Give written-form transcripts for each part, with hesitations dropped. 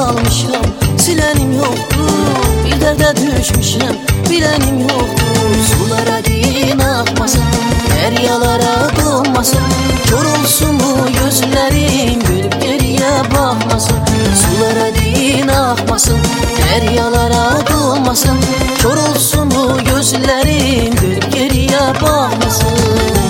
kalmışam, silenim yoktur. Bir dərdə düşmüşəm, bilenim yoktur. Sulara din akmasın, deryalara dolmasın. Kör olsun bu gözlerim, gülüp geriye bakmasın. Sulara din akmasın, deryalara dolmasın. Kör olsun bu gözlerim, gülüp geriye bakmasın.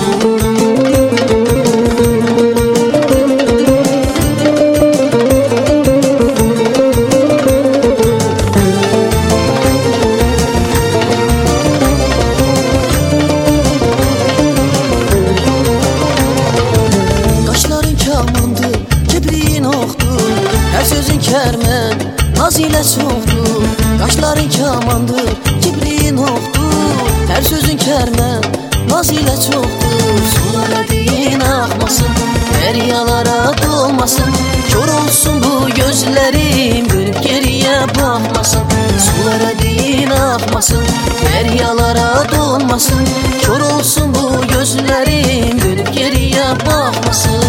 Her sözün kermen, naz ile soğuktur. Kaşların kamandır, kibriğin oktur. Her sözün kermen, naz ile soğuktur. Sulara din akmasın, deryalara dolmasın. Kör olsun bu gözlerim, dönüp geriye bakmasın. Sulara din akmasın, deryalara dolmasın. Kör olsun bu gözlerim, dönüp geriye bakmasın.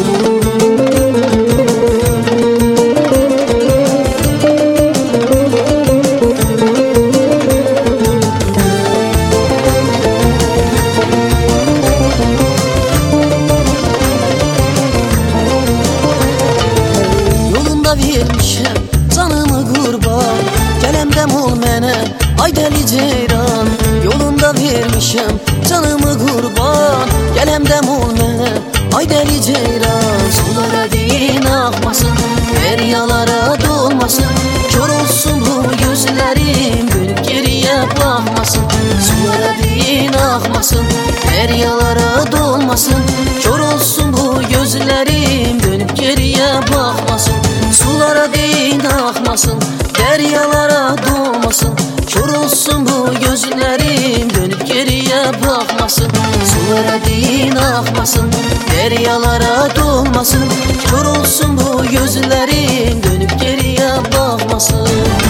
Vermişəm canımı qurban, gələmdəm ol mənə, ay dəli ceyran. Yolunda vermişəm canımı qurban, gələmdəm ol mənə, ay dəli ceyran. Sulara din akmasın, deryalara dolmasın. Kör olsun bu gözlerim, dönüp geriye bakmasın. Sulara din akmasın, deryalara dolmasın. Kör olsun bu gözlerim, dönüp geriye bakmasın. Sulara din akmasın, deryalara dolmasın. Kör olsun bu gözlerim, dönüp geriye bakmasın. Sulara din akmasın, deryalara dolmasın. Kör olsun bu gözlerim, dönüp geriye bakmasın.